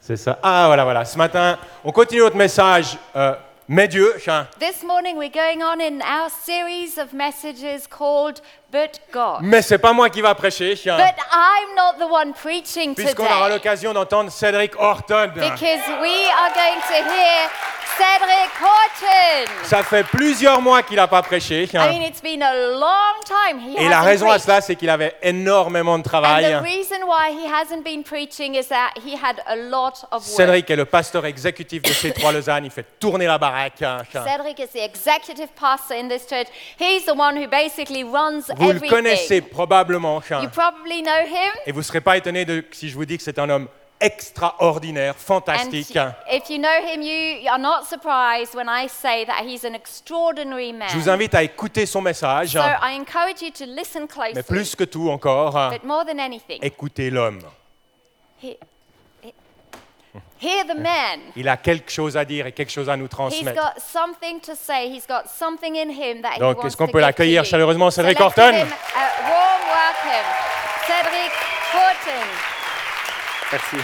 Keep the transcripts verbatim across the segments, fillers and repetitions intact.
C'est ça. Ah, voilà, voilà. Ce matin, on continue notre message. Euh, mais Dieu. This morning we're going on in our series of messages called But God. Mais c'est pas moi qui va prêcher. But I'm not the one preaching Puisqu'on aura today. l'occasion d'entendre Cédric Horton. Because we are going to hear Cedric Horton. Ça fait plusieurs mois qu'il n'a pas prêché. I mean, it's been a long time he Et la hasn't raison à preached. cela, c'est qu'il avait énormément de And travail. the reason why he hasn't been preaching is that he had a lot of work. Cédric est le pasteur exécutif de C trois Lausanne. Il fait tourner la baraque. Cedric is the executive pastor in this church. He's the one who basically runs Vous le everything. connaissez probablement. You probably know him. Et vous ne serez pas étonné de, si je vous dis que c'est un homme extraordinaire, And fantastique. if you know him, you are not surprised when I say that he's an extraordinary man. Je vous invite à écouter son message. So I encourage you to listen closely. Mais plus que tout encore, But more than anything, écoutez l'homme. he- he- hear the man. Il a quelque chose à dire et quelque chose à nous He's transmettre. got something to say. He's got something in him that he Donc, wants est-ce qu'on to peut give l'accueillir to you. chaleureusement, So Cédric let's Horton? give him a warm welcome. Cedric Horton. Merci.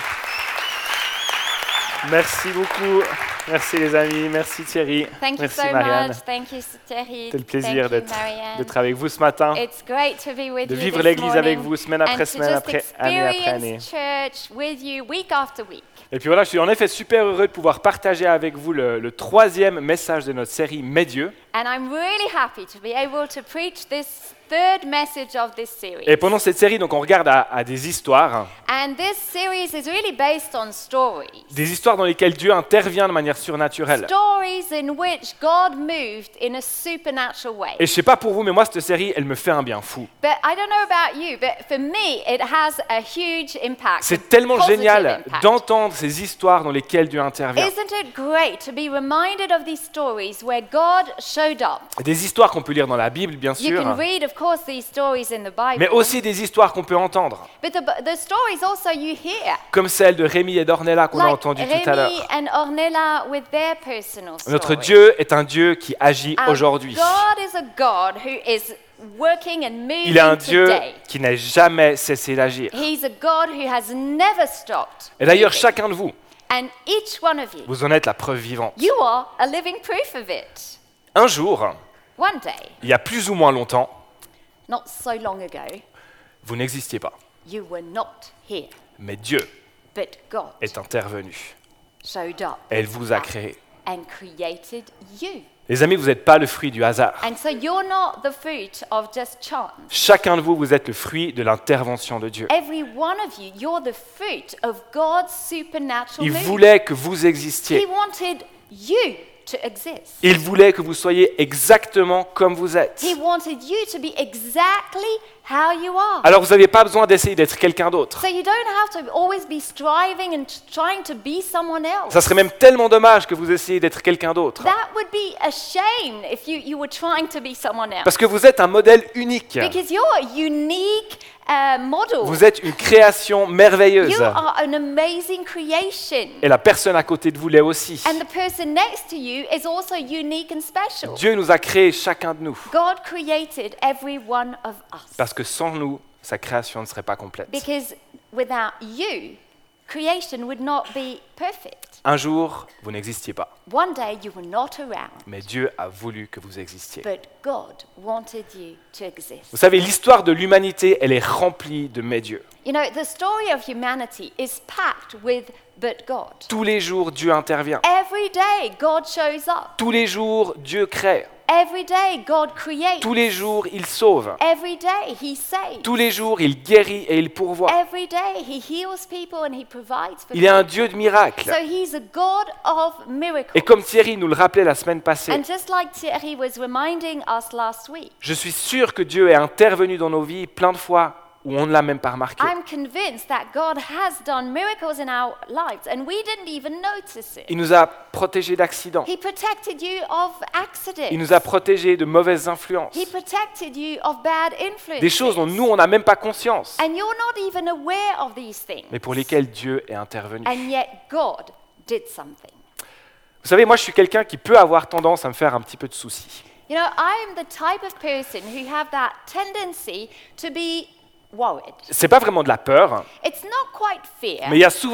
Merci beaucoup. Merci les amis. Merci Thierry. Thank you Merci so Marianne. much. Thank you, Thierry. C'était le Thank plaisir you, d'être, Marianne. d'être avec vous ce matin, It's great to be with de you vivre this l'église avec morning vous semaine and après to semaine, just après année après année. experience church with you week after week. Et puis voilà, je suis en effet super heureux de pouvoir partager avec vous le, le troisième message de notre série Mais Dieu. And I'm really happy to be able to preach this third message of this series. Et pendant cette série, donc, on regarde à, à des histoires, And this series is really based on stories. des histoires dans lesquelles Dieu intervient de manière surnaturelle. Stories in which God moved in a supernatural way. Et je sais pas pour vous, mais moi cette série, elle me fait un bien fou. But I don't know about you, but for me, it has a huge impact. a C'est tellement positive génial impact. d'entendre ces histoires dans lesquelles Dieu intervient. Isn't it great to be reminded of these stories where God showed up? Des histoires qu'on peut lire dans la Bible, bien You can sûr, read, of course, these stories in the Bible. mais aussi des histoires qu'on peut entendre, But the, the stories also you hear. comme celle de Rémi et d'Ornella qu'on a Like entendu tout à l'heure. Remy and Ornella with their personal stories. Notre Dieu est un Dieu qui agit Our aujourd'hui. God is a God who is working and moving Il est un Dieu today. qui n'a jamais cessé d'agir. He's a God who has never stopped. Et d'ailleurs, moving. chacun de vous, And each one of you, vous en êtes la preuve vivante. you are a living proof of it. Un jour, One day, il y a plus ou moins longtemps, not so long ago, vous n'existiez pas. you were not here, Mais Dieu but God est intervenu. showed up Elle vous a créé. and created you. Les amis, vous n'êtes pas le fruit du hasard. And so you're not the fruit of just chance. Chacun de vous, vous êtes le fruit de l'intervention de Dieu. Every one of you, you're the fruit of God's supernatural Il move. voulait que vous He existiez. wanted you to exist. Il voulait que vous soyez exactement comme vous êtes. He wanted you to be exactly how you are. Alors vous n'avez pas besoin d'essayer d'être quelqu'un d'autre. So you don't have to always be striving and trying to be someone else. Ça serait même tellement dommage que vous essayiez d'être quelqu'un d'autre. That would be a shame if you, you were trying to be someone else. Parce que vous êtes un modèle unique. Because you're a unique uh, model. Vous êtes une création merveilleuse. You are an amazing creation. Et la personne à côté de vous l'est aussi. And the person next to you is also unique and special. Dieu nous a créés chacun de nous. God created every one of us. Parce que sans nous, sa création ne serait pas complète. Because without you, creation would not be perfect. Un jour, vous n'existiez pas. One day you were not around, Mais Dieu a voulu que vous existiez. but God wanted you to exist. Vous savez, l'histoire de l'humanité, elle est remplie de mes dieux. You know, the story of humanity is packed with but God. Tous les jours, Dieu intervient. Every day God shows up. Tous les jours, Dieu crée. Every day God creates. Tous les jours, il sauve. Every day He saves. Tous les jours, il guérit et il pourvoit. Every day He heals people and He provides for Il est un people. Dieu de miracles. So He's a God of miracles. Et comme Thierry nous le rappelait la semaine passée, And just like Thierry was reminding us last week, je suis sûr que Dieu est intervenu dans nos vies plein de fois où on ne l'a même pas remarqué. I'm convinced that God has done miracles in our lives and we didn't even notice it. Il nous a protégés d'accidents. He protected you of accidents. Il nous a protégés de mauvaises influences. He protected you of bad influences. Des choses dont nous, on n'a même pas conscience, And you're not even aware of these things. mais pour lesquelles Dieu est intervenu. And yet God did something. Vous savez, moi, je suis quelqu'un qui peut avoir tendance à me faire un petit peu de soucis. You know, I'm the type of person who have that tendency to be worried. C'est pas vraiment de la peur, It's not quite fear, mais il y a souvent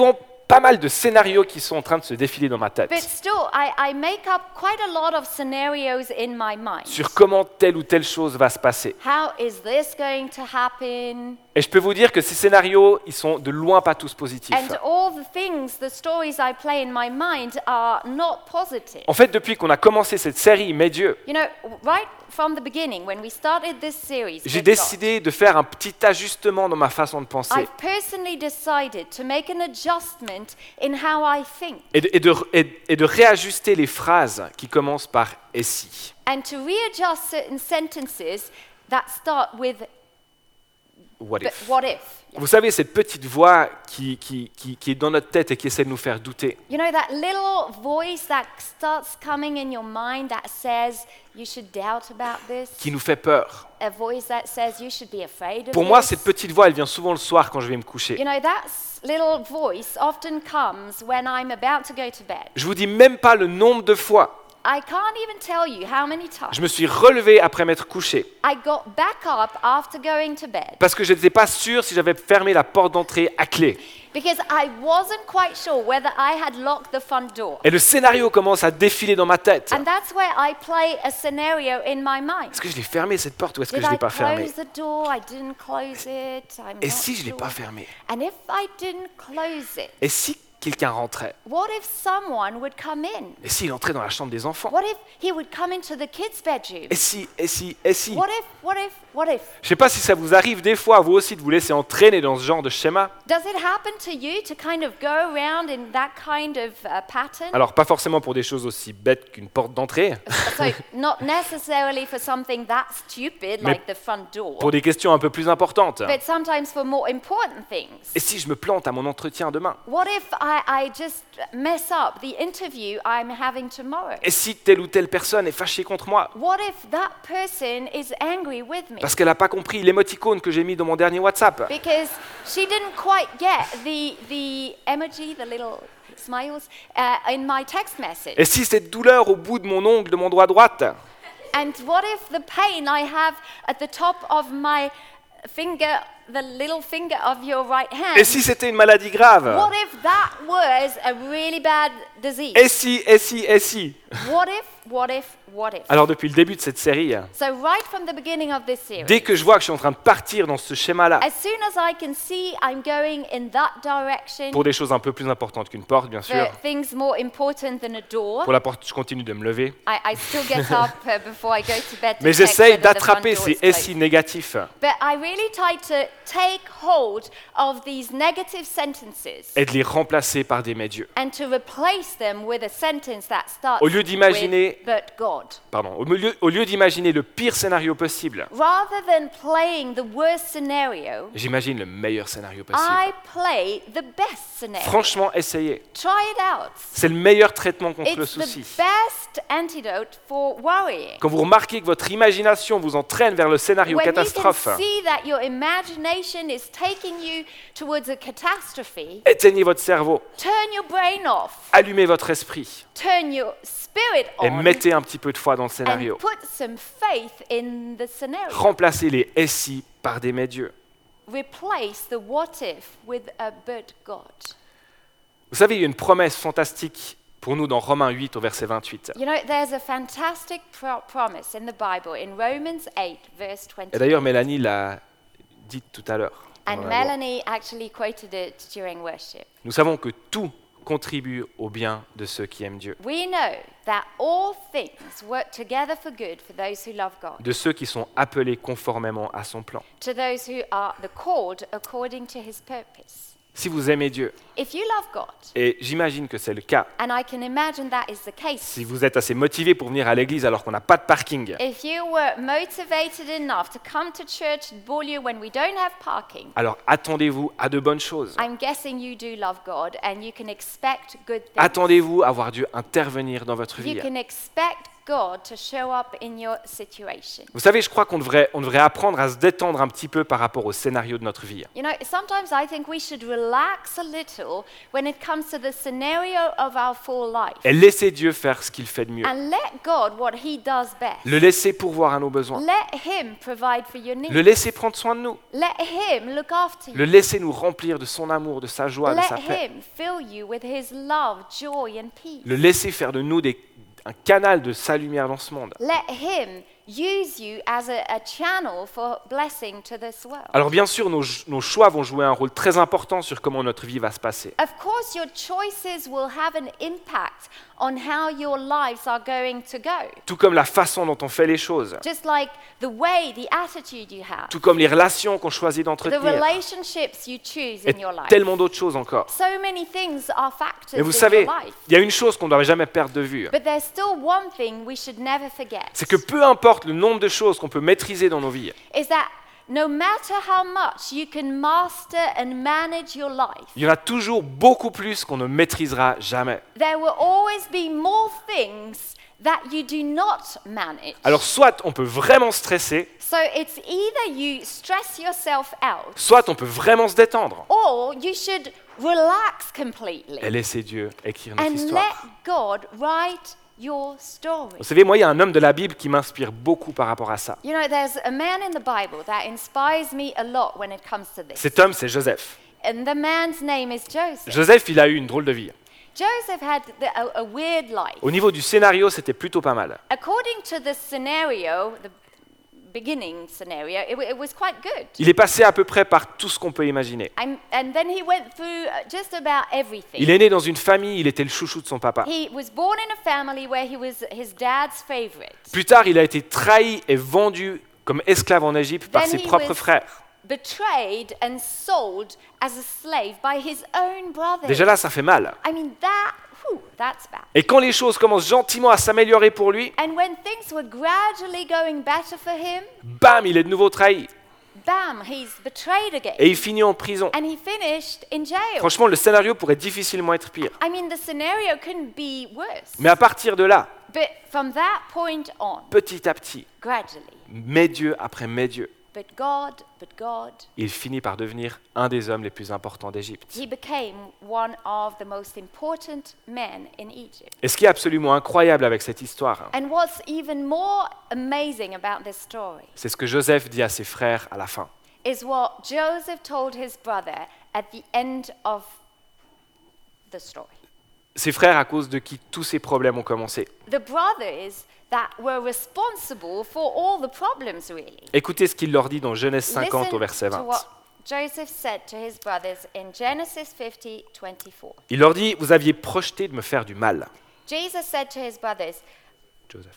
pas mal de scénarios qui sont en train de se défiler dans ma tête But still, I, I make up quite a lot of scenarios in my mind. sur comment telle ou telle chose va se passer. How is this going to happen? Et je peux vous dire que ces scénarios, ils sont de loin pas tous positifs. And all the things, the stories I play in my mind are not positive. En fait, depuis qu'on a commencé cette série Mais Dieu, You know, right from the beginning, when we started this series, j'ai with God, décidé de faire un petit ajustement dans ma façon de penser I've personally decided to make an adjustment in how I think et de, et de- et- et de réajuster les phrases qui commencent par « et si ». and to readjust certain sentences that start with What but if. what if. Yeah. Vous savez, cette petite voix qui, qui, qui, qui est dans notre tête et qui essaie de nous faire douter. You know, that little voice that starts coming in your mind that says you should doubt about this, qui nous fait peur. a voice that says you should be afraid of Pour moi, this. cette petite voix, elle vient souvent le soir quand je vais me coucher. You know, that s- little voice often comes when I'm about to go to bed. Je vous dis même pas le nombre de fois. I can't even tell you how many times Je me suis relevé après m'être couché I got back up after going to bed parce que je n'étais pas sûr si j'avais fermé la porte d'entrée à clé. because I wasn't quite sure whether I had locked the front door. Et le scénario commence à défiler dans ma tête. And that's where I play a scenario in my mind. Est-ce que je l'ai fermé cette porte ou est-ce que Did je ne I l'ai pas fermée? close the door? I didn't close it. I'm Et not si je ne l'ai sure. pas fermée? And if I didn't close it, Et si quelqu'un rentrait? what if someone would come in? Et s'il entrait dans la chambre des enfants? What if he would come into the kids' bedroom? Et si, et si, et si? What if, what if, what if? Je ne sais pas si ça vous arrive des fois, vous aussi, de vous laisser entraîner dans ce genre de schéma. Does it happen to you to kind of go around in that kind of uh, pattern? Alors, pas forcément pour des choses aussi bêtes qu'une porte d'entrée, So not necessarily for something that stupid Mais like the front door, pour des questions un peu plus importantes. but sometimes for more important things. Et si je me plante à mon entretien demain? What if I, I just mess up the interview I'm having tomorrow? Et si telle ou telle personne est fâchée contre moi? What if that person is angry with me? Parce qu'elle n'a pas compris l'émoticône que j'ai mis dans mon dernier WhatsApp. Because she didn't quite get the, the emoji, the little smiles, uh, in my text message. Et si cette douleur au bout de mon ongle de mon doigt droite? And what if the pain I have at the top of my finger, the little finger of your right hand, Et si c'était une maladie grave? what if that was a really bad disease? Et si, et si, et si? What if, what if, what if? Alors depuis le début de cette série, So right from the beginning of this series, dès que je vois que je suis en train de partir dans ce schéma-là, as soon as I can see I'm going in that direction, pour des choses un peu plus importantes qu'une porte, bien sûr, for things more important than a door, pour la porte, je continue de me lever, I, I still get up uh, before I go to bed to mais check j'essaye whether the front d'attraper door ces is et closed. si négatifs But I really try to take hold of these negative sentences et de les remplacer par des mais Dieu. and to replace them with a sentence that starts Au lieu d'imaginer- with but God. Pardon, au lieu, au lieu d'imaginer le pire scénario possible, Rather than playing the worst scenario, j'imagine le meilleur scénario possible. I play the best scenario. Franchement, essayez. Try it out. C'est le meilleur traitement contre le It's the souci. best antidote for worrying. Quand vous remarquez que votre imagination vous entraîne vers le scénario When you catastrophe, can see that your imagination is taking you towards a catastrophe, éteignez votre cerveau, turn your brain off, allumez votre esprit turn your spirit et on, mettez un petit peu de foi dans le and scénario. put some faith in the scenario. Remplacez les et si par des mais Dieu. Replace the what if with a but God. Vous savez, il y a une promesse fantastique pour nous dans Romains huit au verset vingt-huit. You know, there's a fantastic pro- promise in the Bible in Romans eight, verse Et twenty. d'ailleurs, Mélanie l'a dit tout à l'heure. And pendant la louange. Melanie actually quoted it during worship. Nous savons que tout contribue au bien de ceux qui aiment Dieu, We know that all things work together for good for those who love God, de ceux qui sont appelés conformément à son plan. to those who are the called according to his purpose. Si vous aimez Dieu, If you love God, et j'imagine que c'est le cas, and I can imagine that is the case, si vous êtes assez motivé pour venir à l'église alors qu'on n'a pas de parking, if you were motivated enough to come to church at Beaulieu when we don't have parking, alors attendez-vous à de bonnes choses. I'm guessing you do love God and you can expect good things. Attendez-vous à voir Dieu intervenir dans votre vie. You can expect God to show up in your situation. Vous savez, je crois qu'on devrait, on devrait apprendre à se détendre un petit peu par rapport au scénario de notre vie. You know, sometimes I think we should relax a little when it comes to the scenario of our full life Et laisser Dieu faire ce qu'il fait de mieux. and let God what he does best. Le laisser pourvoir à nos besoins. Let him provide for your needs. Le laisser prendre soin de nous. Let him look after Le you. laisser nous remplir de son amour, de sa joie, de Let sa paix. him fill you with his love, joy and peace. Le laisser faire de nous des, un canal de sa lumière dans ce monde. Let him use you as a, a channel for blessing to this world. Alors bien sûr, nos, nos choix vont jouer un rôle très important sur comment notre vie va se passer. Of course, your choices will have an impact on how your lives are going to go. Tout comme la façon dont on fait les choses. Just like the way, the attitude you have, Tout comme les relations qu'on choisit the d'entretenir. relationships you choose Et in your life. tellement d'autres choses encore. So many things are factors Mais vous in savez, your life. il y a une chose qu'on ne doit jamais perdre de vue. But there's still one thing we should never forget. C'est que peu importe le nombre de choses qu'on peut maîtriser dans nos vies, Is that no matter how much you can master and manage your life, il y en a toujours beaucoup plus qu'on ne maîtrisera jamais. there will always be more things that you do not manage. Alors soit on peut vraiment stresser, So it's either you stress yourself out soit on peut vraiment se détendre or you should relax completely et laisser Dieu écrire notre and let histoire. God write your story. Vous savez, moi, il y a un homme de la Bible qui m'inspire beaucoup par rapport à ça. You know, there's a man in the Bible that inspires me a lot when it comes to this. Cet homme, c'est Joseph. And the man's name is Joseph. Joseph, il a eu une drôle de vie. Joseph had the, a, a weird life. Au niveau du scénario, c'était plutôt pas mal. According to the scenario, the beginning scenario, it, wa- it was quite good. Il est passé à peu près par tout ce qu'on peut imaginer. I'm, and then he went through uh, just about everything. Il est né dans une famille, il était le chouchou de son papa. He was born in a family where he was his dad's favorite. Plus tard, il a été trahi et vendu comme esclave en Égypte par Then ses he propres was- frères. Betrayed and sold as a slave by his own brothers. Déjà là, ça fait mal. I mean, that, whew, that's bad. Et quand les choses commencent gentiment à s'améliorer pour lui, And when things were gradually going better for him, bam, il est de nouveau trahi. bam, he's betrayed again. Et il finit en prison. And he finished in jail. Franchement, le scénario pourrait difficilement être pire. I mean, the scenario couldn't be worse. Mais à partir de là, But from that point on, petit à petit, gradually, mes dieux après mes dieux, but God, but God, il finit par devenir un des hommes les plus importants d'Égypte. he became one of the most important men in Egypt. Et ce qui est absolument incroyable avec cette histoire, hein, And what's even more amazing about this story c'est ce que Joseph dit à ses frères à la fin. is what Joseph told his brother at the end of the story. Ses frères à cause de qui tous ces problèmes ont commencé. The brothers that were responsible for all the problems, really. Écoutez ce qu'il leur dit dans Genèse cinquante au verset Listen to vingt. what Joseph said to his brothers in Genesis fifty twenty-four. Il leur dit, vous aviez projeté de me faire du mal. Jesus said to his brothers, Joseph.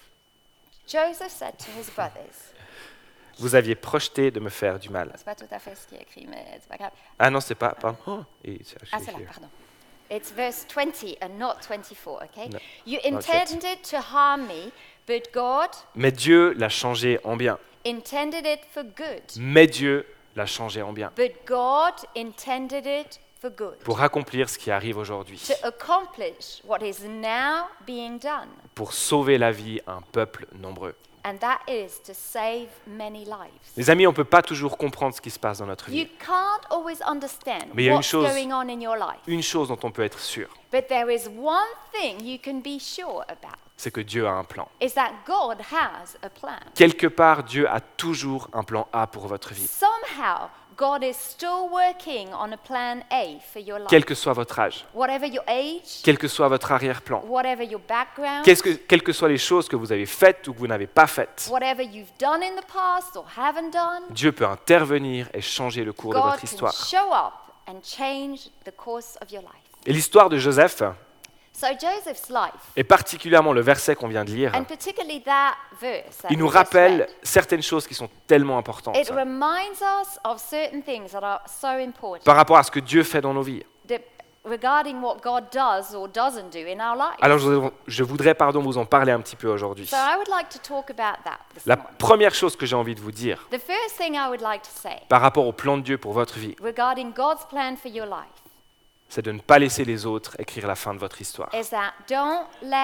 Joseph said to his brothers, Vous aviez projeté de me faire du mal. c'est pas tout à fait ce qui est écrit, mais c'est pas grave. Ah non, c'est pas... Pardon. Oh, et- Ah, c'est là, pardon. It's verse twenty and not twenty-four, okay? No, You not yet. intended to harm me, but God Mais Dieu l'a changé en bien. intended it for good. Mais Dieu l'a changé en bien. But God intended it for good. Pour accomplir ce qui arrive aujourd'hui. To accomplish what is now being done. Pour sauver la vie à un peuple nombreux. And that is to save many lives. Les amis, on ne peut pas toujours comprendre ce qui se passe dans notre You vie. can't always understand Mais il y a une what's chose- going on in your life. Une chose dont on peut être sûr, But there is one thing you can be sure about, c'est que Dieu a un plan. is that God has a plan. Quelque part, Dieu a toujours un plan A pour votre vie. Somehow, God is still working on a plan A for your life. Quel que soit votre âge, Whatever your age, quel que soit votre arrière-plan, whatever your background, qu'est-ce que- quelles que soient les choses que vous avez faites ou que vous n'avez pas faites, whatever you've done in the past or haven't done, Dieu peut intervenir et changer le cours de God votre can histoire. show up and change the course of your life. Et l'histoire de Joseph, So Joseph's life, et particulièrement le verset qu'on vient de lire, and particularly that verse, that il nous we just rappelle read, certaines choses qui sont tellement importantes it reminds us of certain things that are so important par rapport à ce que Dieu fait dans nos vies. that regarding what God does or doesn't do in our lives. Alors je voudrais, je voudrais, pardon, vous en parler un petit peu aujourd'hui. So I would like to talk about that this La morning. première chose que j'ai envie de vous dire The first thing I would like to say par rapport au plan de Dieu pour votre vie, regarding God's plan for your life c'est de ne pas laisser les autres écrire la fin de votre histoire. is that don't let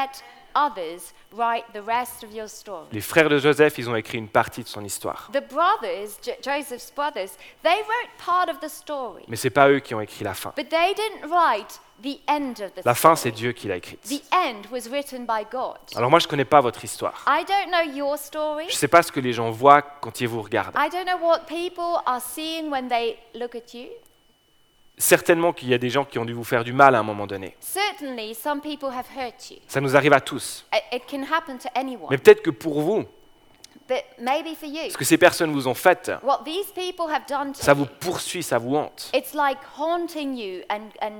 others write the rest of your story. Les frères de Joseph, ils ont écrit une partie de son histoire. The brothers, Jo- Joseph's brothers, they wrote part of the story, Mais c'est pas eux qui ont écrit la fin. but they didn't write the end of the La fin, c'est story. Dieu qui l'a écrite. The end was written by God. Alors moi, je connais pas votre histoire. I don't know your story. Je sais pas ce que les gens voient quand ils vous regardent. I don't know what people are seeing when they look at you. Certainement qu'il y a des gens qui ont dû vous faire du mal à un moment donné. Certainly, some people have hurt you. Ça nous arrive à tous. It, it can happen to anyone. Mais peut-être que pour vous, But maybe for you, ce que ces personnes vous ont fait, what these people have done to ça vous you, poursuit, ça vous hante. it's like haunting you and, and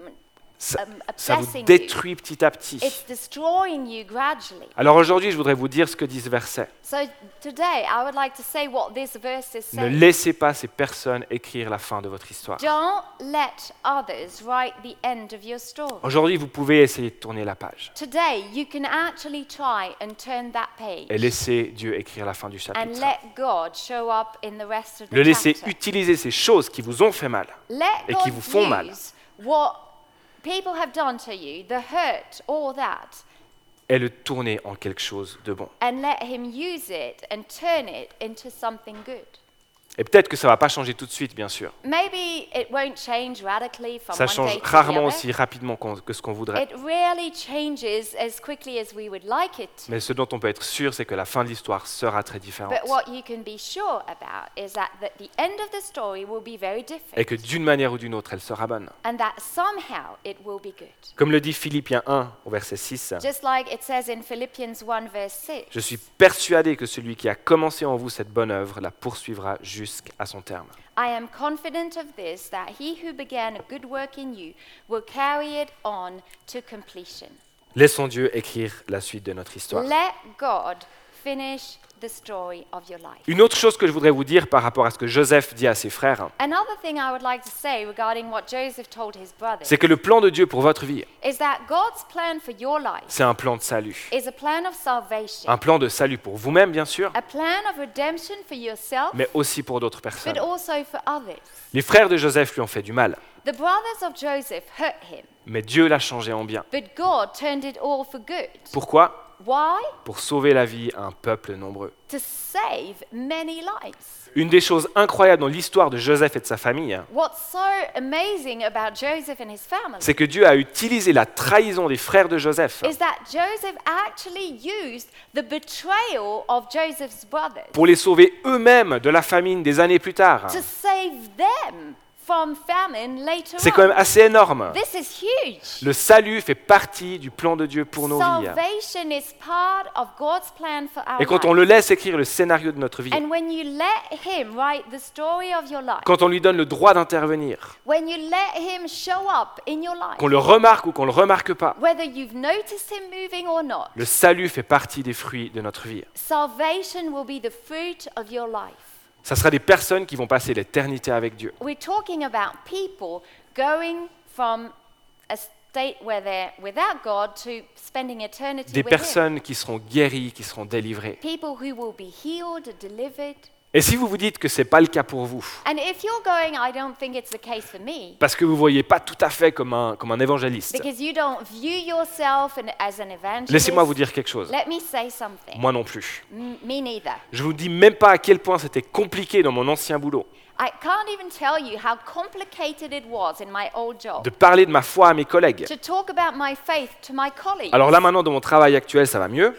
Ça, um, ça vous obsessing you. détruit petit à petit. It's destroying you gradually. Alors aujourd'hui, je voudrais vous dire ce que dit ce verset. So today, I would like to say what this verse is Ne saying. laissez pas ces personnes écrire la fin de votre histoire. Don't let others write the end of your story. Aujourd'hui, vous pouvez essayer de tourner la page Today, you can actually try and turn that et page laisser Dieu écrire la fin du and chapitre. let God show up in the rest of the Le laisser chapter. utiliser ces choses qui vous ont fait mal Let et qui God vous font mal. use what people have done to you, the hurt, all that, et le tourner en quelque chose de bon. and let Him use it and turn it into something good. Et peut-être que ça va pas changer tout de suite, bien sûr. Maybe it won't change radically from Ça one change day to the rarement other. aussi rapidement qu'on- que ce qu'on voudrait. It rarely changes as quickly as we would like it to. Mais ce dont on peut être sûr, c'est que la fin de l'histoire sera très différente. But what you can be sure about is that the, the end of the story will be very Et different, que d'une manière ou d'une autre, elle sera bonne. and that somehow it will be good. Comme le dit Philippiens un au verset six, Just like it says in Philippians one verse six. je suis persuadé que celui qui a commencé en vous cette bonne œuvre la poursuivra jusqu'à son terme. I am confident of this, that he who began a good work in you will carry it on to completion. Laissons Dieu écrire la suite de notre histoire. Let God finish the story of your life. Une autre chose que je voudrais vous dire par rapport à ce que Joseph dit à ses frères, Another thing I would like to say regarding what Joseph told his brothers c'est que le plan de Dieu pour votre vie, is that God's plan for your life c'est un plan de salut. is a plan of salvation, Un plan de salut pour vous-même, bien sûr, a plan of redemption for yourself, mais aussi pour d'autres personnes. but also for others. Les frères de Joseph lui ont fait du mal, The brothers of Joseph hurt him, mais Dieu l'a changé en bien. but God turned it all for good. Pourquoi ? Why? Pour sauver la vie à un peuple nombreux. To save many lives. Une des choses incroyables dans l'histoire de Joseph et de sa famille, What's so amazing about Joseph and his family c'est que Dieu a utilisé la trahison des frères de Joseph is that Joseph actually used the betrayal of Joseph's brothers pour les sauver eux-mêmes de la famine des années plus tard. to save them from famine later C'est quand même on. assez énorme. This is huge. Le salut fait partie du plan de Dieu pour nos vies. Salvation is part of God's plan for our Et quand on lives. le laisse écrire le scénario de notre vie, And when you let Him write the story of your life, quand on lui donne le droit d'intervenir, when you let Him show up in your life, qu'on le remarque ou qu'on le remarque pas, whether you've noticed Him moving or not, le salut fait partie des fruits de notre vie. salvation will be the fruit of your life. Ça sera des personnes qui vont passer l'éternité avec Dieu. We're talking about people going from a state where they're without God to spending eternity Des with Him. personnes qui seront guéries, qui seront délivrées. People who will be healed, delivered. Et si vous vous dites que ce n'est pas le cas pour vous, And if you're going, I don't think it's the case for me, parce que vous ne voyez pas tout à fait comme un, comme un évangéliste, because you don't view yourself an- as an evangelist, laissez-moi vous dire quelque chose. let me say something. Moi non plus. M- me neither. Je vous dis même pas à quel point c'était compliqué dans mon ancien boulot I can't even tell you how complicated it was in my old job de parler de ma foi à mes collègues. to talk about my faith to my colleagues. Alors là maintenant dans mon travail actuel ça va mieux.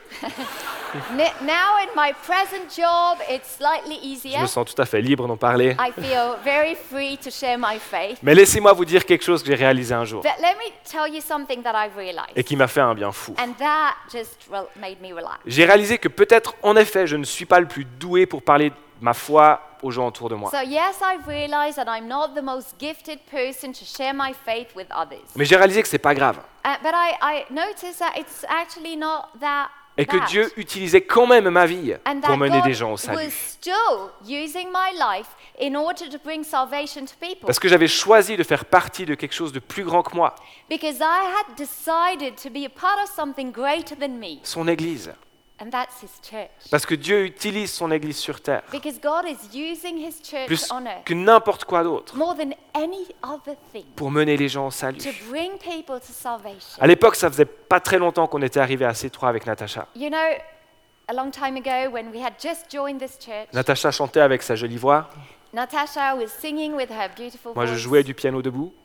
N- Now in my present job, it's slightly Je easier. me sens tout à fait libre d'en parler. I feel very free to share my faith. Mais laissez-moi vous dire quelque chose que j'ai réalisé un jour But let me tell you something that I've realized. et qui m'a fait un bien fou. And that just rel- made me relax. J'ai réalisé que peut-être en effet je ne suis pas le plus doué pour parler de ma foi aux gens autour de moi. So yes, I've realized that I'm not the most gifted person to share my faith with others. Mais j'ai réalisé que c'est pas grave Uh, but I, I noticed that it's actually not that et que bad. Dieu utilisait quand même ma vie And pour that mener God des gens au was salut. still using my life in order to bring salvation to people. Parce que j'avais choisi de faire partie de quelque chose de plus grand que moi, Because I had decided to be a part of something greater than me, son Église. And that's his church. Parce que Dieu utilise son Église sur terre Because God is using his church plus on earth que n'importe quoi d'autre more than any other thing pour mener les gens au salut. to bring people to salvation. À l'époque, ça faisait pas très longtemps qu'on était arrivé à C trois avec Natacha. You know, a long time ago when we had just joined this church, Natacha chantait avec sa jolie voix. Natasha was singing with her beautiful Moi, je voice, jouais du piano debout.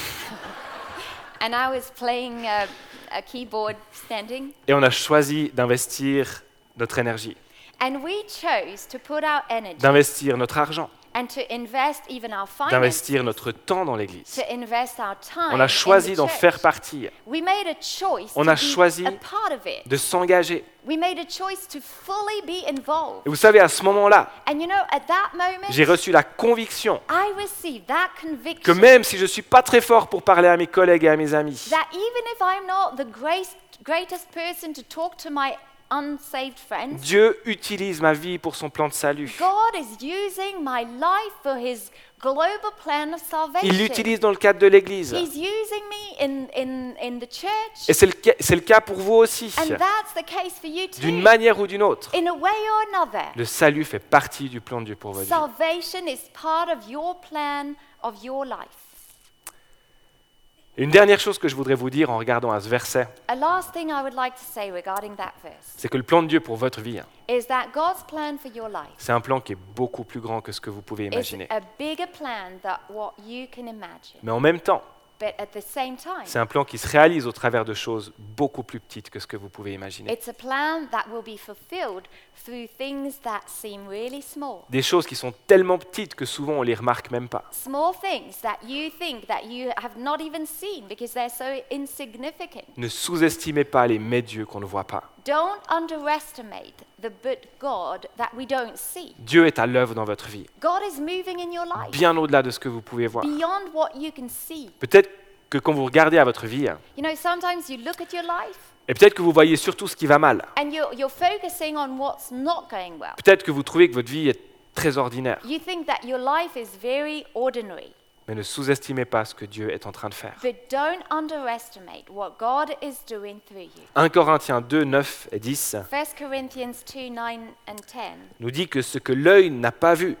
and I was playing a, a keyboard standing. Et on a choisi d'investir notre énergie, And we chose to put our energy d'investir notre argent, and to invest even our finances, d'investir notre temps dans l'Église. to invest our time On a in choisi the d'en church. faire partie, We made a choice On to a be choisi a part of it. de s'engager. We made a choice to fully be involved. Et vous savez, à ce moment-là, And you know, at that moment, j'ai reçu la conviction I received that que conviction même si je ne suis pas très fort pour parler à mes collègues et à mes amis, that even if I'm not the great, greatest person to talk to my unsaved friends, Dieu utilise ma vie pour son plan de salut. God is using my life for his global plan of salvation. Il l'utilise dans le cadre de l'Église. He's using me in, in, in the church. Et c'est le, ca- c'est le cas pour vous aussi. And that's the case for you too. D'une manière ou d'une autre, In a way or another, le salut fait partie du plan de Dieu pour votre vie. salvation is part of your plan of your life. Et une dernière chose que je voudrais vous dire en regardant à ce verset, A last thing I would like to say regarding that verse c'est que le plan de Dieu pour votre vie, is that God's plan for your life c'est un plan qui est beaucoup plus grand que ce que vous pouvez is imaginer. a bigger plan than what you can imagine. Mais en même temps, But at the same time, c'est un plan qui se réalise au travers de choses beaucoup plus petites que ce que vous pouvez imaginer. it's a plan that will be fulfilled through things that seem really small. Des choses qui sont tellement petites que souvent on les remarque même pas. Small things that you think that you have not even seen because they're so insignificant. Ne sous-estimez pas les mais Dieu qu'on ne voit pas. Don't underestimate the but God that we don't see. Dieu est à l'œuvre dans votre vie, God is moving in your life bien au-delà de ce que vous pouvez voir. beyond what you can see. Peut-être que quand vous regardez à votre vie, You know, sometimes you look at your life et peut-être que vous voyez surtout ce qui va mal. and you're, you're focusing on what's not going well. Peut-être que vous trouvez que votre vie est très ordinaire. You think that your life is very ordinary. Mais ne sous-estimez pas ce que Dieu est en train de faire. But don't underestimate what God is doing through you. un Corinthiens deux, neuf et dix First Corinthians two, nine and ten. nous dit que ce que l'œil n'a pas vu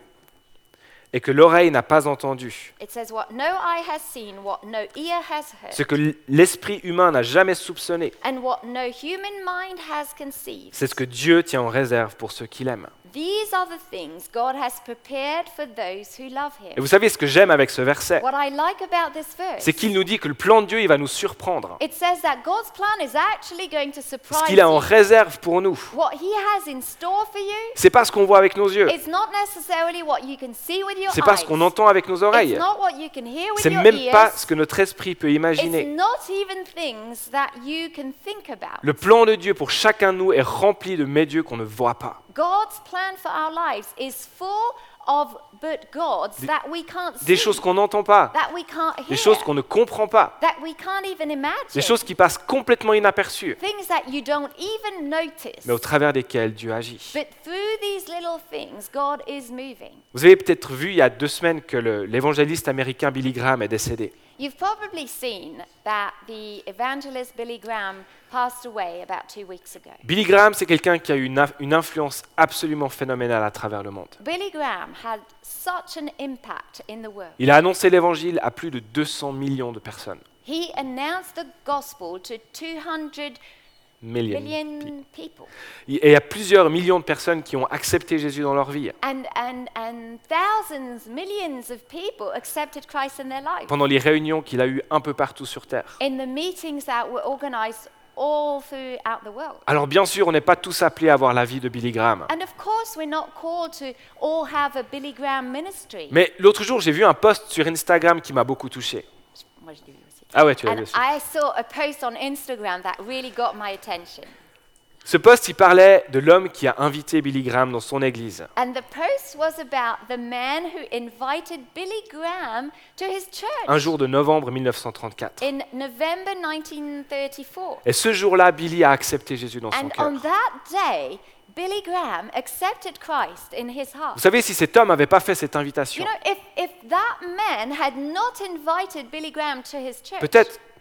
et que l'oreille n'a pas entendu, It says, what no eye has seen, what no ear has heard, ce que l- l'esprit humain n'a jamais soupçonné, and what no human mind has conceived. c'est ce que Dieu tient en réserve pour ceux qui l'aiment. These are the things God has prepared for those who love Et Him. vous savez ce que j'aime avec ce verset, What I like about this verse, c'est qu'il nous dit que le plan de Dieu, il va nous surprendre. it says that God's plan is actually going to Ce surprise qu'il a en you. réserve pour nous, What He has in store for you, c'est pas ce qu'on voit avec nos yeux, it's not necessarily what you can see with your c'est pas eyes. ce qu'on entend avec nos oreilles, It's not what you can hear with c'est your même ears. pas ce que notre esprit peut It's imaginer. not even things that you can think about. Le plan de Dieu pour chacun de nous est rempli de mes dieux qu'on ne voit pas. God's plan for our lives is full of but gods that we can't see, Des choses qu'on n'entend pas, that we can't hear, des choses qu'on ne comprend pas, that we can't even imagine, des choses qui passent complètement inaperçues, things that you don't even notice. mais au travers desquelles Dieu agit. But through these little things, God is moving. Vous avez peut-être vu il y a deux semaines que le- l'évangéliste américain Billy Graham est décédé. You've probably seen that the evangelist Billy Graham passed away about two weeks ago. Billy Graham, c'est quelqu'un qui a eu une, inf- une influence absolument phénoménale à travers le monde. Billy Graham had such an impact in the world. Il a annoncé l'évangile à plus de deux cents millions de personnes. He announced the gospel to two hundred Millions. million people. Et il y a plusieurs millions de personnes qui ont accepté Jésus dans leur vie And, and, and thousands, millions of people accepted Christ in their life. pendant les réunions qu'il a eues un peu partout sur Terre. In the meetings that were organized all throughout the world. Alors bien sûr, on n'est pas tous appelés à avoir la vie de Billy Graham. And of course, we're not called to all have a Billy Graham ministry. Mais l'autre jour, j'ai vu un post sur Instagram qui m'a beaucoup touché. Moi, je dis oui aussi. Ah ouais, tu l'as vu And aussi. I saw a post on Instagram that really got my attention. Ce post, il parlait de l'homme qui a invité Billy Graham dans son église. And the post was about the man who invited Billy Graham to his church Un jour de novembre mille neuf cent trente-quatre. in November nineteen thirty-four. Et ce jour-là, Billy a accepté Jésus dans son And cœur. on that day, Billy Graham accepted Christ in his heart. Vous savez, si cet homme n'avait pas fait cette You invitation, know, if, if that man had not invited Billy Graham to his church, peut-être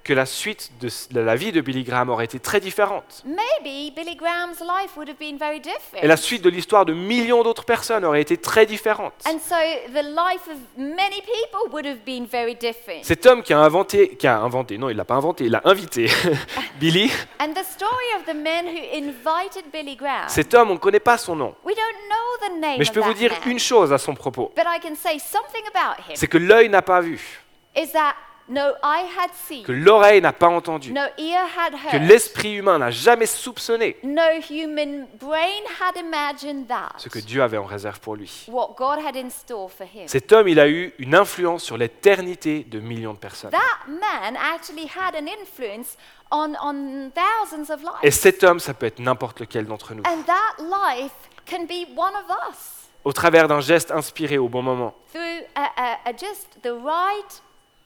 que la suite de de la vie de Billy Graham aurait été très différente. Maybe Billy Graham's life would have been very different. Et la suite de l'histoire de millions d'autres personnes aurait été très différente. And so the life of many people would have been very different. Cet homme qui a inventé, qui a inventé, non, il l'a pas inventé, il a invité Billy. And the story of the man who invited Billy Graham, Cet homme, on ne connaît pas son nom. we don't know the name Mais je of peux vous that dire man. une chose à son propos. But I can say something about him, C'est que l'œil n'a pas vu, is that no eye had seen, que l'oreille n'a pas entendu, no ear had que heard, l'esprit humain n'a jamais soupçonné no human brain had imagined that, ce que Dieu avait en réserve pour lui. what God had in store for him. Cet homme, il a eu une influence sur l'éternité de millions de personnes. That man actually had an influence on, on thousands of Et lives. cet homme, ça peut être n'importe lequel d'entre nous. And that life can be one of us Au travers d'un geste inspiré au bon moment, through a, a, a just the right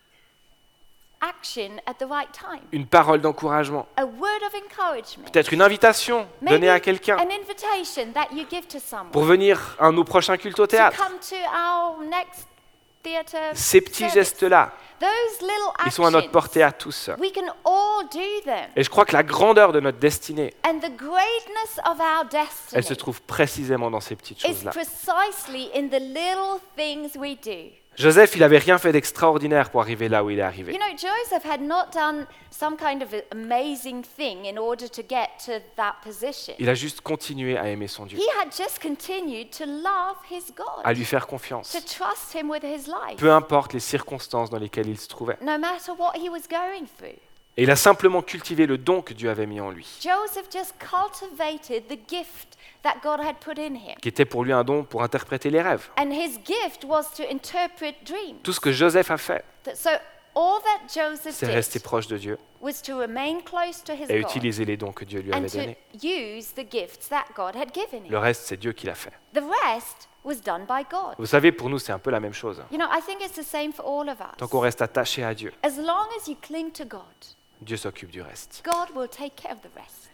action at the right time. une parole d'encouragement, A word of encouragement. peut-être une invitation Maybe donnée à quelqu'un an invitation that you give to someone pour venir à un de nos prochains cultes au to théâtre. come to our next theater. Ces petits service. gestes-là, Those little ils sont à notre actions, portée à tous. we can all do them. Et je crois que la grandeur de notre destinée, And the greatness of our elle se destiny trouve précisément dans ces petites is choses-là. precisely in the little things we do. Joseph, il n'avait rien fait d'extraordinaire pour arriver là où il est You arrivé. know, Joseph had not done some kind of amazing thing in order to get to that position. Il a juste continué à aimer son Dieu, He had just continued to love his à God, lui faire confiance, to trust him with his life, peu importe les circonstances dans lesquelles il se trouvait. no matter what he was going through. Et il a simplement cultivé le don que Dieu avait mis en lui, Joseph just cultivated the gift that God had put in him. qui était pour lui un don pour interpréter les rêves. And his gift was to interpret dreams. Tout ce que Joseph a fait, Th- So all that Joseph c'est rester did proche de Dieu was to remain close to his et God utiliser les dons que Dieu lui and avait to donnés. use the gifts that God had given him. Le reste, c'est Dieu qui l'a fait. The rest was done by God. Vous savez, pour nous, c'est un peu la même chose. You know, I think it's the same for all of Tant us. qu'on reste attaché à Dieu, As long as you cling to God, Dieu s'occupe du reste. God will take care of the rest.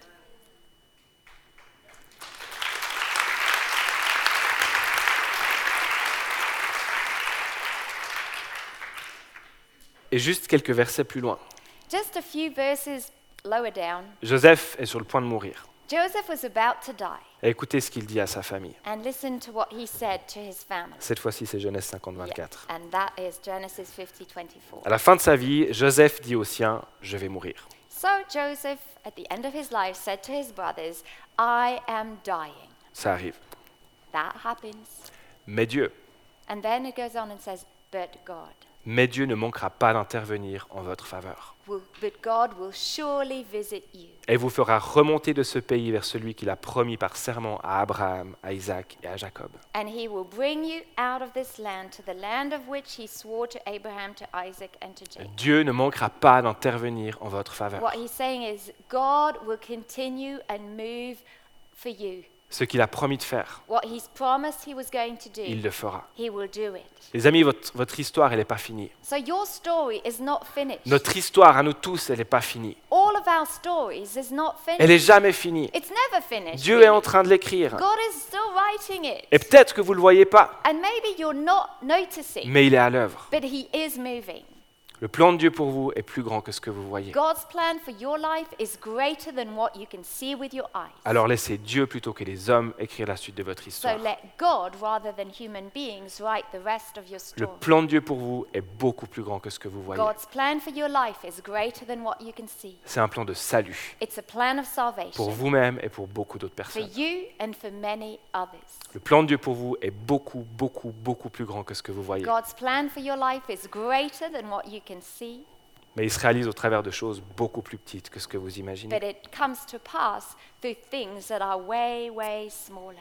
Et juste quelques versets plus loin, Just a few verses lower down, Joseph est sur le point de mourir. Joseph was about to die. Et écoutez ce qu'il dit à sa famille. And listen to what he said to his family. Cette fois-ci, c'est Genèse cinquante, vingt-quatre. And that is Genesis fifty twenty-four. À la fin de sa vie, Joseph dit aux siens, je vais mourir. So Joseph, at the end of his life, said to his brothers, I am dying. Ça arrive. That happens. Mais Dieu, And then it goes on and says, but God. mais Dieu ne manquera pas d'intervenir en votre faveur. Will, but God will surely visit you. Et vous fera remonter de ce pays vers celui qu'il a promis par serment à Abraham, à Isaac et à Jacob. And he will bring you out of this land to the land of which he swore to Abraham, to Isaac, and to Jacob. Dieu ne manquera pas d'intervenir en votre faveur. What he's saying is, God will continue and move for you. Ce qu'il a promis de faire, What he's promised he was going to do, il le fera. he will do it. Les amis, votre, votre histoire, elle n'est pas finie. So your story is not finished. Notre histoire à nous tous, elle n'est pas finie. All of our stories is not Elle finished. n'est jamais finie. It's never finished. Dieu really. est en train de l'écrire. God is still writing it. Et peut-être que vous ne le voyez pas, And maybe you're not noticing, mais il est à l'œuvre. but he is moving. Le plan de Dieu pour vous est plus grand que ce que vous voyez. God's plan for your life is greater than what you can see with your eyes. Alors laissez Dieu plutôt que les hommes écrire la suite de votre So histoire. let God, rather than human beings, write the rest of your Le story. plan de Dieu pour vous est beaucoup plus grand que ce que vous voyez. God's plan for your life is greater than what you can see. C'est un plan de salut It's a plan of pour salvation vous-même et pour beaucoup d'autres for personnes. you and for many others. Le plan de Dieu pour vous est beaucoup, beaucoup, beaucoup plus grand que ce que vous voyez. God's plan for your life is greater than what you can see, Mais il se réalise au travers de choses beaucoup plus petites que ce que vous imaginez. but it comes to pass through things that are way, way smaller.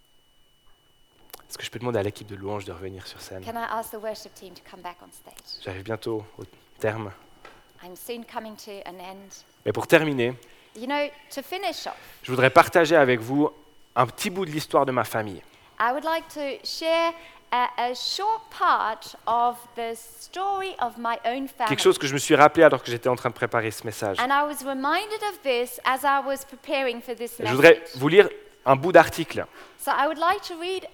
Est-ce que je peux demander à l'équipe de louange de revenir sur scène? Can I ask the worship team to come back on stage? J'arrive bientôt au terme. I'm soon coming to an end. Mais pour terminer, You know, to finish off, je voudrais partager avec vous un petit bout de l'histoire de ma famille. I would like to share a, a short part of the story of my own family. Quelque chose que je me suis rappelé alors que j'étais en train de préparer ce message. And I was reminded of this as I was preparing for this Je message. voudrais vous lire un bout d'article So I would like to read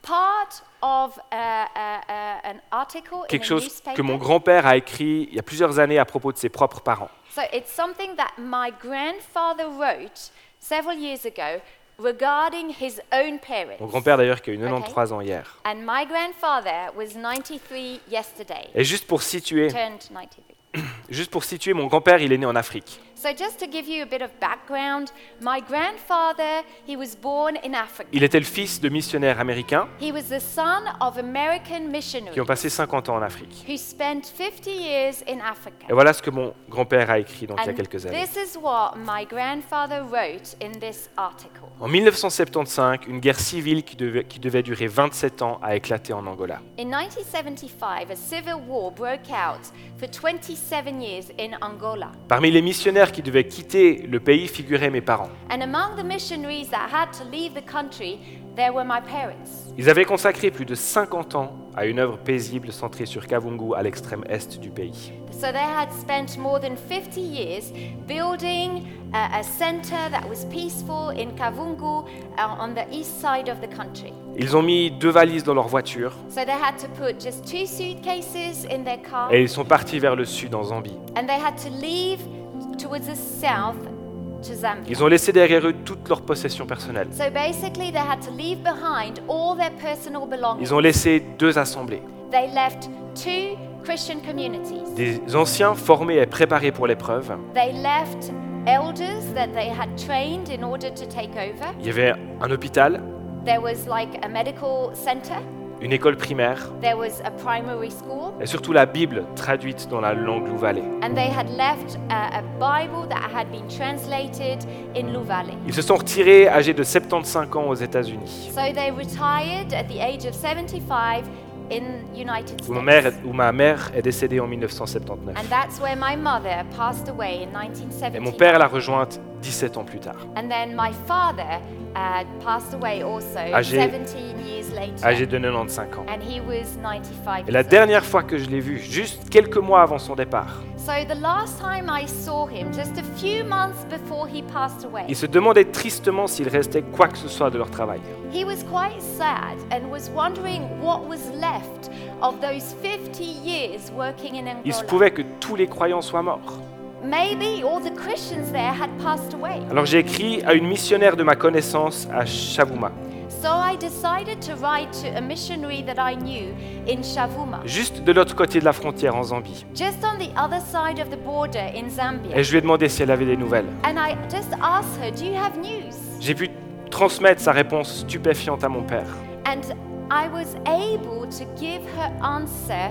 part of uh, uh, uh, an article in quelque a chose newspaper. que mon grand-père a écrit il y a plusieurs années à propos de ses propres parents. So it's something that my grandfather wrote several years ago regarding his own parents. Mon grand-père d'ailleurs qui a eu Okay. quatre-vingt-treize ans hier. And my grandfather was ninety-three yesterday. Et juste pour situer, Turned ninety-three. juste pour situer, mon grand-père, il est né en Afrique. So just to give you a bit of background, my grandfather, he was born in Africa. Il était le fils de missionnaires américains He was the son of American qui ont missionaries passé cinquante ans en Afrique. who spent fifty years in Africa. Et voilà ce que mon grand-père a écrit donc il y a And quelques années. this is what my grandfather wrote in this article. En mille neuf cent soixante-quinze, une guerre civile qui devait, qui devait durer vingt-sept ans a éclaté en Angola. In nineteen seventy-five, a civil war broke out for twenty-seven years in Angola. Parmi les missionnaires qui devaient quitter le pays figuraient mes parents. And among the missionaries that had to leave the country, there were my parents. Ils avaient consacré plus de cinquante ans à une œuvre paisible centrée sur Kavungu à l'extrême est du pays. So they had spent more than fifty years building a, a center that was peaceful in Kavungu uh, on the east side of the country. Ils ont mis deux valises dans leur voiture So they had to put just two suitcases in their car et ils sont partis vers le sud en Zambie. and they had to leave towards the south to Zambia. Ils ont laissé derrière eux toutes leurs possessions personnelles. So basically they had to leave behind all their personal belongings. Ils ont laissé deux assemblées, They left two Christian communities. des anciens formés et préparés pour l'épreuve. They left elders that they had trained in order to take over. Il y avait un hôpital, There was like a medical center. une école primaire There was a primary school. et surtout la Bible traduite dans la langue Luvalais. And they had left a, a Bible that had been translated in Luvale. Ils se sont retirés âgés de soixante-quinze ans aux États-Unis, So they retired at the age of seventy-five in United où ma mère, States. où ma mère est décédée en mille neuf cent soixante-dix-neuf. And that's where my mother passed away in nineteen Et mon seventy. père l'a rejointe dix-sept ans plus tard, And then my father uh, passed away also Âgé- seventeen years later. âgé de quatre-vingt-quinze ans. And he was ninety-five Et la years old. dernière fois que je l'ai vu, juste quelques mois avant son départ, So the last time I saw him, just a few months before he passed away, il se demandait tristement s'il restait quoi que ce soit de leur travail. he was quite sad and was wondering what was left of those fifty years working in Il se Angola. pouvait que tous les croyants soient morts. Maybe all the Christians there had passed away. Alors j'ai écrit à une missionnaire de ma connaissance à Shavuma, So I decided to write to a missionary that I knew in Shavuma, juste de l'autre côté de la frontière en Zambie. just on the other side of the border in Zambia. Et je lui ai demandé si elle avait des nouvelles. And I just asked her, do you have news? J'ai pu transmettre sa réponse stupéfiante à mon père. And I was able to give her answer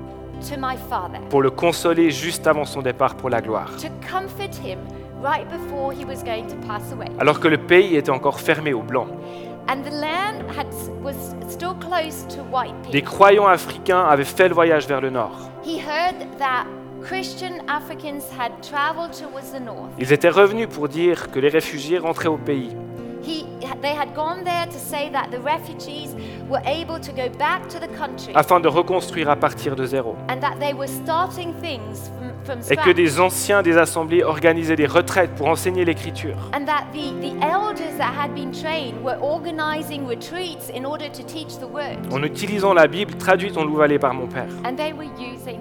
to my father, Pour le consoler juste avant son départ pour la gloire. to comfort him right before he was going to pass away. Alors que le pays était encore fermé aux Blancs. And the land had, was still close to white Des people. croyants africains avaient fait le voyage vers le nord. He heard that Christian Africans had traveled towards the north. Ils étaient revenus pour dire que les réfugiés rentraient au pays. He, they had gone there to say that the refugees were able to go back to the country afin de reconstruire à partir de zéro. and that they were starting things from, from Et que scratch. des anciens des assemblées organisaient des retraites pour enseigner l'écriture. And that the, the elders that had been trained were organizing retreats in order to teach the word. En utilisant la Bible traduite en louvalais par mon père. And they were using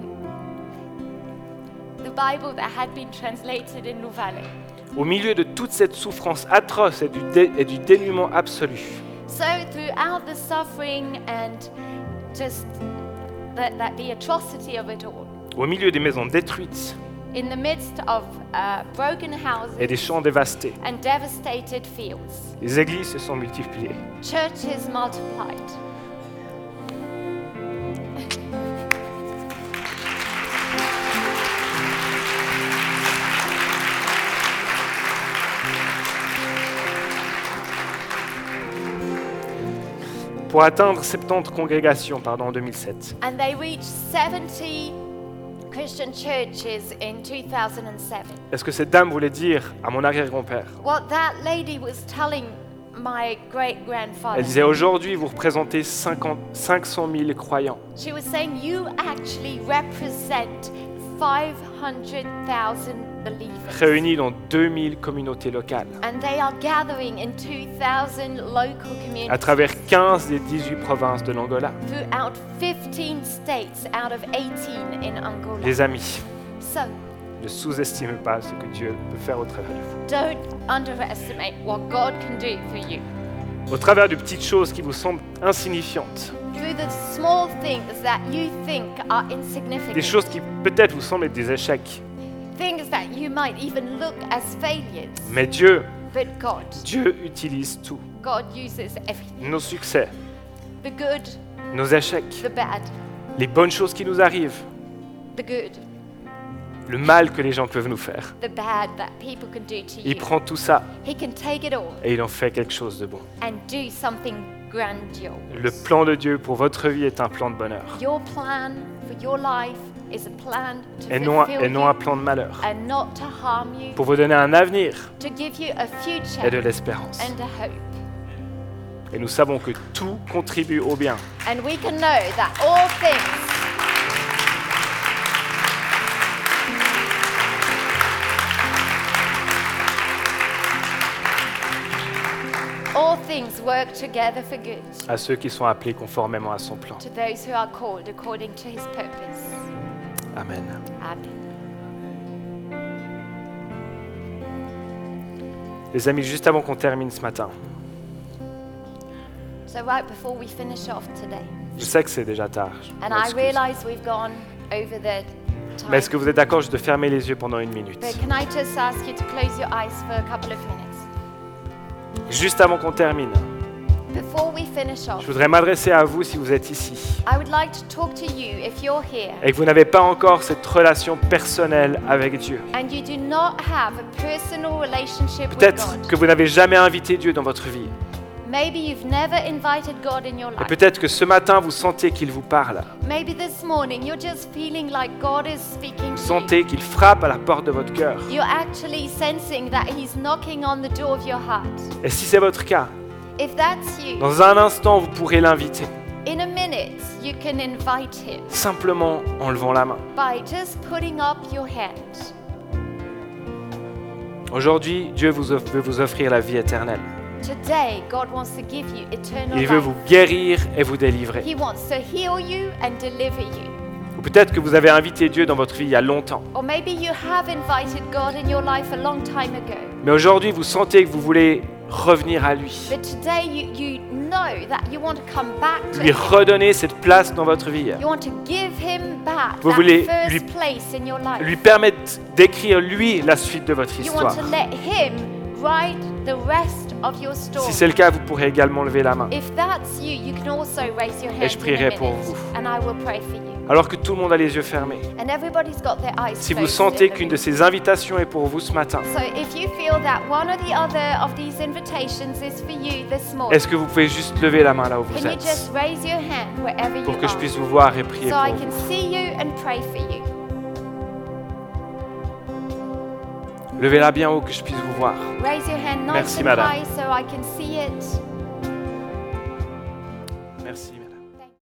the Bible that had been translated in Luvale. Au milieu de toute cette souffrance atroce et du, dé- et du dénuement absolu, So throughout the suffering and just that, that the atrocity of it all, au milieu des maisons détruites in the midst of uh, broken houses et des champs dévastés, and devastated fields, les églises se sont multipliées. churches multiplied. Pour atteindre soixante-dix congrégations pardon, en deux mille sept. And they reached seventy Christian churches in two thousand seven. Est-ce que cette dame voulait dire à mon arrière-grand-père? What that lady was telling my great grandfather, Elle disait aujourd'hui vous représentez cinquante, cinq cent mille croyants. she was saying, you actually represent five hundred thousand believers. réunis dans deux mille communautés locales, And they are gathering in two thousand local à communities travers quinze des dix-huit provinces de l'Angola. throughout fifteen states out of eighteen in Angola. Les amis, So, ne sous-estimez pas ce que Dieu peut faire au travers de vous. don't underestimate what God can do for you. Au travers de petites choses qui vous semblent insignifiantes, Through the small things that you think are des insignificant. choses qui peut-être vous semblent être des échecs. Things that you might even look as failures. Mais Dieu, But God, Dieu utilise tout. God uses everything. Nos succès, The good, nos échecs, the bad, les bonnes choses qui nous arrivent, the good, le mal que les gens peuvent nous faire. the bad that people can do to Il you. prend tout ça He can take it all et il en fait quelque chose de bon. and do something grandiose. Le plan de Dieu pour votre vie est un plan de bonheur Your plan for your life is a plan to et non, fulfill et non un you plan de malheur, and not to harm you, pour vous donner un avenir to give you a et de future l'espérance. and a hope. Et nous savons que tout contribue au bien. And we can know that all things, all things work together for good À ceux qui sont appelés conformément à son plan. to those who are called according to his purpose. Amen. Amen. Les amis, juste avant qu'on termine ce matin, So right before we finish off today, je sais que c'est déjà tard. je and I m'excuse. realize we've gone over the Mais est-ce time, que vous êtes d'accord juste de fermer les yeux pendant une minute? but can I just ask you to close your eyes for a couple of minutes? Juste avant qu'on termine, Before we finish off, je voudrais m'adresser à vous si vous êtes ici I would like to talk to you if you're here et que vous n'avez pas encore cette relation personnelle avec Dieu. and you do not have a personal relationship with Peut-être God. que vous n'avez jamais invité Dieu dans votre vie. Maybe you've never invited God in your Et life. peut-être que ce matin, vous sentez qu'il vous parle. Maybe this morning you're just feeling like God is speaking Vous to you. sentez qu'il frappe à la porte de votre cœur. You're actually sensing that He's knocking on the door of your heart. Et si c'est votre cas, If that's you, dans un instant, vous pourrez l'inviter, in a minute you can invite Him simplement en levant la main. by just putting up your hand. Aujourd'hui, Dieu vous off- veut vous offrir la vie éternelle. Today, God wants to give you eternal Il veut life. vous guérir et vous délivrer. He wants to heal you and deliver you. Ou peut-être que vous avez invité Dieu dans votre vie il y a longtemps. Or maybe you have invited God in your life a long time ago. Mais aujourd'hui, vous sentez que vous voulez revenir à lui. But today you, you know that you want to come back to Lui Him. redonner cette place dans votre vie. You want to give Him back Vous that voulez first lui- place in your life. Lui permettre d'écrire, lui, la suite de votre You histoire. want to let Him write the rest of your story. Si c'est le cas, vous pourrez également lever la main. If that's you, you can also raise your hand Et je in prierai a pour minute, vous. and I will pray for you. Alors que tout le monde a les yeux fermés. And everybody's got their eyes Si vous closed sentez in the qu'une room. de ces invitations est pour vous ce matin, So if you feel that one or the other of these invitations is for you this morning, est-ce que vous pouvez juste lever la main là où vous can you êtes just raise your hand wherever pour you que je are, puisse vous voir et prier so pour I can vous? see you and pray for you. Levez-la bien haut que je puisse vous voir. Raise your hand nice Merci, and madame. high so I can see it.